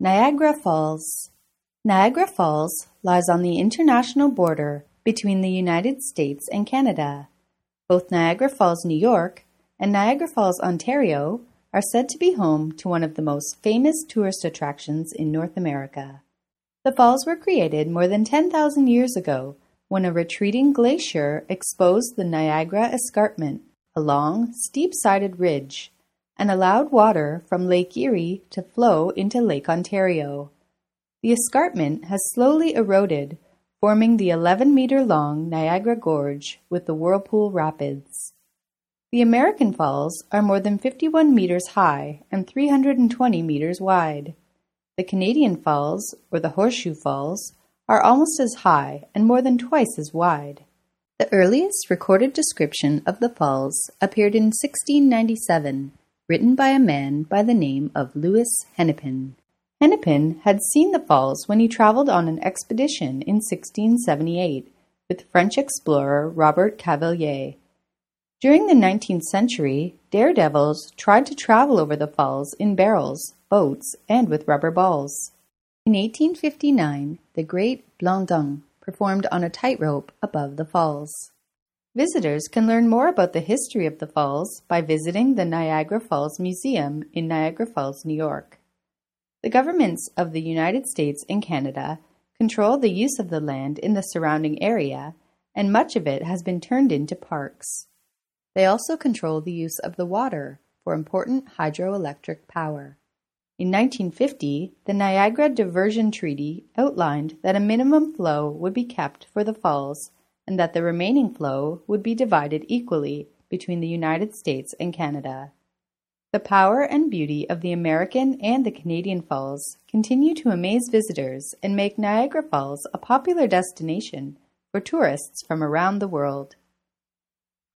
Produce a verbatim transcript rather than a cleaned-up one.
Niagara Falls. Niagara Falls lies on the international border between the United States and Canada. Both Niagara Falls, New York, and Niagara Falls, Ontario, are said to be home to one of the most famous tourist attractions in North America. The falls were created more than ten thousand years ago when a retreating glacier exposed the Niagara Escarpment, a long, steep-sided ridge, and allowed water from Lake Erie to flow into Lake Ontario. The escarpment has slowly eroded, forming the eleven-meter-long Niagara Gorge with the Whirlpool Rapids. The American Falls are more than fifty-one meters high and three hundred twenty meters wide. The Canadian Falls, or the Horseshoe Falls, are almost as high and more than twice as wide. The earliest recorded description of the falls appeared in sixteen ninety-seven, written by a man by the name of Louis Hennepin. Hennepin had seen the falls when he traveled on an expedition in sixteen seventy-eight with French explorer Robert Cavelier. During the nineteenth century, daredevils tried to travel over the falls in barrels, boats, and with rubber balls. In eighteen fifty-nine, the Great Blandin performed on a tightrope above the falls. Visitors can learn more about the history of the falls by visiting the Niagara Falls Museum in Niagara Falls, New York. The governments of the United States and Canada control the use of the land in the surrounding area, and much of it has been turned into parks. They also control the use of the water for important hydroelectric power. In nineteen fifty, the Niagara Diversion Treaty outlined that a minimum flow would be kept for the falls and that the remaining flow would be divided equally between the United States and Canada. The power and beauty of the American and the Canadian Falls continue to amaze visitors and make Niagara Falls a popular destination for tourists from around the world.